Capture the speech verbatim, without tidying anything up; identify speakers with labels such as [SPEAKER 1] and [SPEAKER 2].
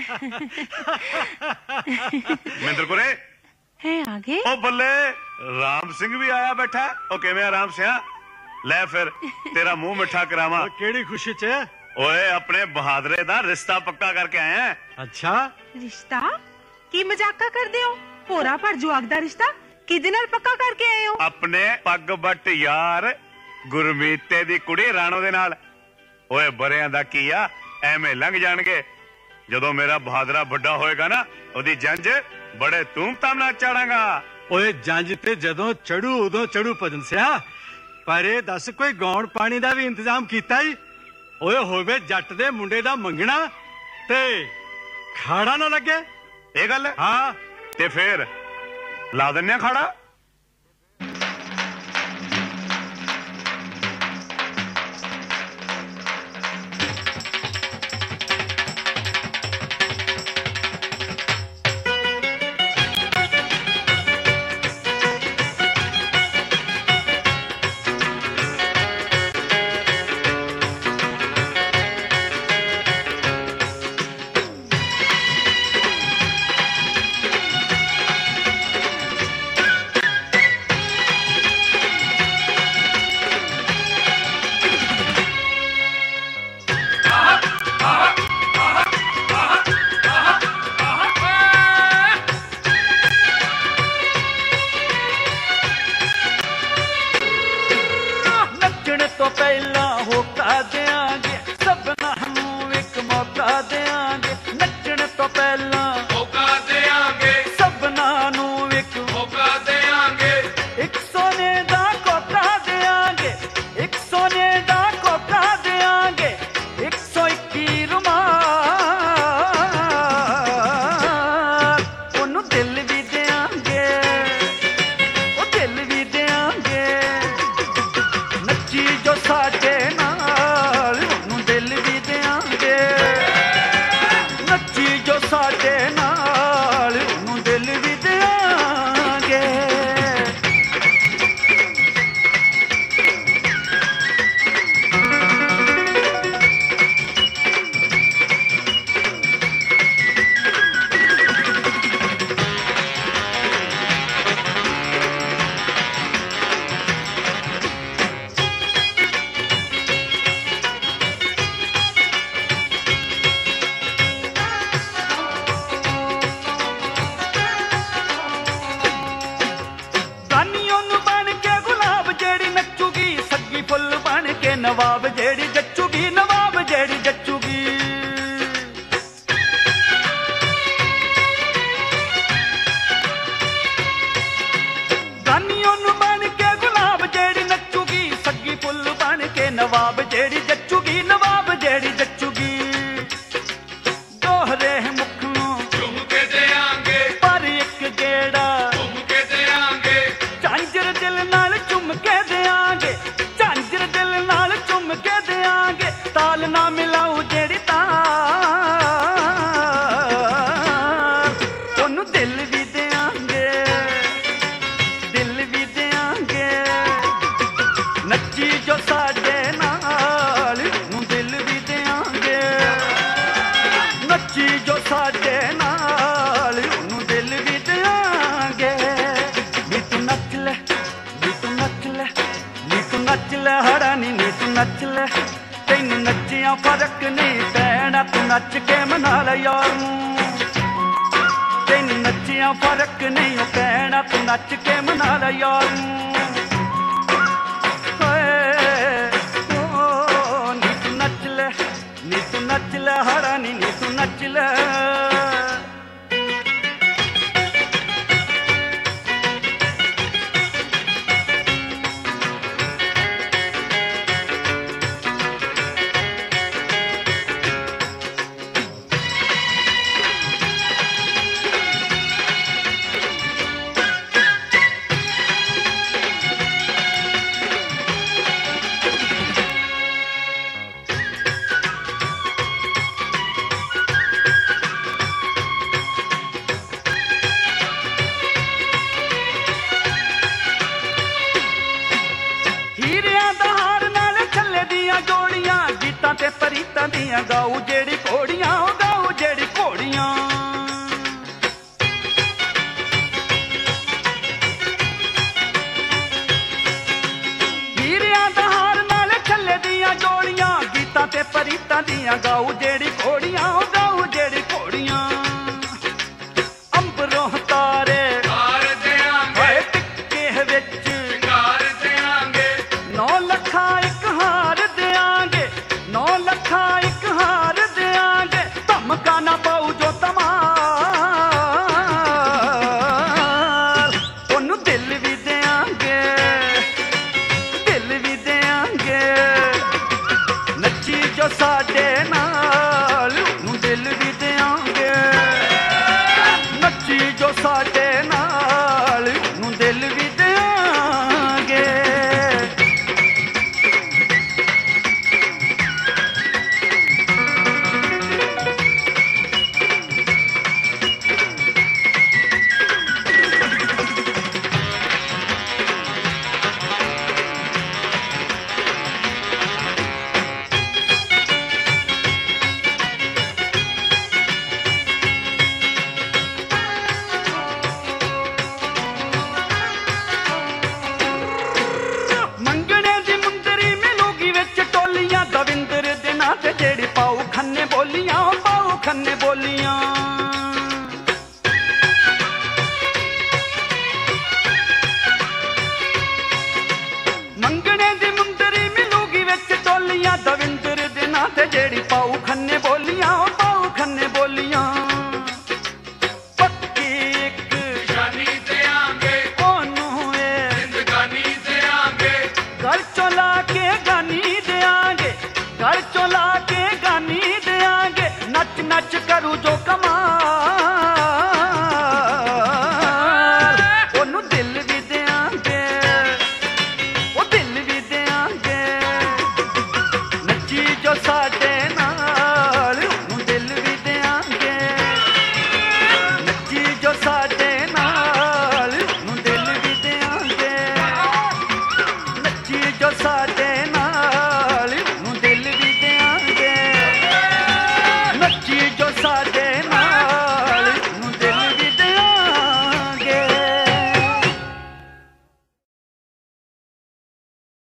[SPEAKER 1] मिंदरपुरे
[SPEAKER 2] है आगे।
[SPEAKER 1] ओ बल्ले राम सिंह भी आया बैठा। ओ किवें राम सिंह, ले फिर तेरा मुंह मिठा करावा।
[SPEAKER 3] केड़ी खुशी च?
[SPEAKER 1] ओए अपने बहादरे दा रिश्ता पक्का करके आए हैं।
[SPEAKER 3] अच्छा
[SPEAKER 2] रिश्ता की मजाका कर दे हो? पोरा पर जुआग दा रिश्ता किदे नाल पक्का करके आए हो?
[SPEAKER 1] अपने पग बट यार गुरमीते दी कुड़ी राणो दे नाल। ओए बरियां दा की आ, ਐਵੇਂ ਲੰਘ ਜਾਣਗੇ। ਜਦੋਂ ਮੇਰਾ ਬਹਾਦਰਾ ਵੱਡਾ ਹੋਏਗਾ ਨਾ, ਉਹਦੀ ਜੰਜ ਬੜੇ ਧੂਮ-ਧਾਮ ਨਾਲ ਚਾੜਾਂਗਾ।
[SPEAKER 3] ਓਏ ਜੰਜ ਤੇ ਜਦੋਂ ਚੜੂ ਉਦੋਂ ਚੜੂ ਭਜਨ ਸਿਆ। ਪਰ ਇਹ ਦੱਸ ਕੋਈ ਗਾਉਣ ਪਾਣੀ ਦਾ ਵੀ ਇੰਤਜ਼ਾਮ ਕੀਤਾ ਹੀ? ਓਏ ਹੋਵੇ ਜੱਟ ਦੇ ਮੁੰਡੇ ਦਾ ਮੰਗਣਾ ਤੇ ਖਾੜਾ ਨਾ ਲੱਗੇ।
[SPEAKER 1] ਇਹ ਗੱਲ
[SPEAKER 3] ਹਾਂ
[SPEAKER 1] ਤੇ ਫੇਰ ਲਾ ਦਿੰਨੇ ਆ ਖਾੜਾ।
[SPEAKER 4] नवाब जेड़ी जच्चूगी, नवाब जेड़ी जच्चूगी। गानियों नू बन के गुलाब जेड़ी नचूगी, सग्गी फुल बन के नवाब जेड़ी जच्चूगी, नवाब जेड़ी जच्चूगी। दोहरे मुख नू चुम के देंगे, पर एक गेड़ा चुम के देंगे। झांझर दिल नाल चुम के देंगे, झांझर दिल नाल चुम के देंगे। ताल ना मिलाऊ जेड़ी ताल, ओनू दिल भी देंगे, दिल भी देंगे। नच्ची जो साडे नाल, ओनू दिल भी देंगे। नच्ची जो साडे नाल, ओनू दिल भी देंगे। नी तू नच ले, नी तू नच ले, नी तू नच ले हरानी, नी तू नच ले। तैनू नच्चिया फर्क नहीं पैना, तू नच के मना ले यार नू। तैनू नच्चिया फर्क नहीं पैना, तू नच के मना ले यार नू। ओ नी तू नच ले, नी तू नच ले हरानी, नी तू नच ले। ਦੀਆਂ ਗਾਉ ਜਿਹੜੀ ਘੋੜੀਆਂ ਗਾਉ ਜਿਹੜੀ ਘੋੜੀਆਂ ਅੰਬਰੋਂ ਤਾਰੇ
[SPEAKER 1] ਹਾਰ ਦੇਾਂਗੇ
[SPEAKER 4] ਹਾਏ ਟਿੱਕੇ ਵਿੱਚ
[SPEAKER 1] ਸ਼ਿੰਗਾਰ ਦੇਾਂਗੇ
[SPEAKER 4] ਨੌ ਲੱਖਾਂ ਇੱਕ ਹਾਰ ਦਿਆਂਗੇ ਨੌ ਲੱਖਾਂ ਇੱਕ ਹਾਰ ਦਿਆਂਗੇ ਧਮਕਾ ਨਾ ਪਾਉ ਜੋ ਤਮਾਰ ਉਹਨੂੰ ਦਿਲ ਵੀ ਦਿਆਂਗੇ ਦਿਲ ਵੀ ਦਿਆਂਗੇ ਨੱਚੀ ਜੋ ਸਾਡੇ ਨਾਲ ਉਹਨੂੰ ਦਿਲ ਵੀ ਦਿਆਂਗੇ ਨੱਚੀ ਜੋ ਸਾਡੇ ਨਾਲ ਉਹਨੂੰ ਦਿਲ ਵੀ ਦਿਆਂਗੇ ਮੰਗਣੇ ਦੀ ਮੁੰਦਰੀ ਮਿਲੂਗੀ ਵਿੱਚ ਟੋਲੀਆਂ ਦਵਿੰਦਰ ਦੇ ਨਾਂ ਤੇ ਜਿਹੜੀ ਪਾਉ ਖੰਨੇ ਬੋਲੀਆਂ ਪਾਉ ਖੰਨੇ ਬੋਲੀਆਂ ਮੰਗਣੇ ਦੀ ਮੁੰਦਰੀ ਮਿਲੂਗੀ ਵਿੱਚ ਟੋਲੀਆਂ ਦਵਿੰਦਰ ਦੇ ਨਾਂ ਤੇ ਜਿਹੜੀ ਪਾਉ ਖੰਨੇ ਬੋਲੀਆਂ ਪਾਉ ਖੰਨੇ ਬੋਲੀਆਂ ਪੱਕੀ ਇੱਕ
[SPEAKER 1] ਨਿਸ਼ਾਨੀ ਦੇਾਂਗੇ
[SPEAKER 4] ਉਹਨੂੰ ਏ
[SPEAKER 1] ਜ਼ਿੰਦਗਾਨੀ ਦੇਾਂਗੇ
[SPEAKER 4] ਗਲ ਚੋਂ ਲਾ ਕੇ ਗਾਨੀ ਦਿਆਂਗੇ ਗਲ ਚੋਂ ਲਾ ਕੇ ਗਾਨੀ ਦਿਆਂਗੇ ਨੱਚ ਨੱਚ ਕਰੂ ਜੋ ਕਮਾਲ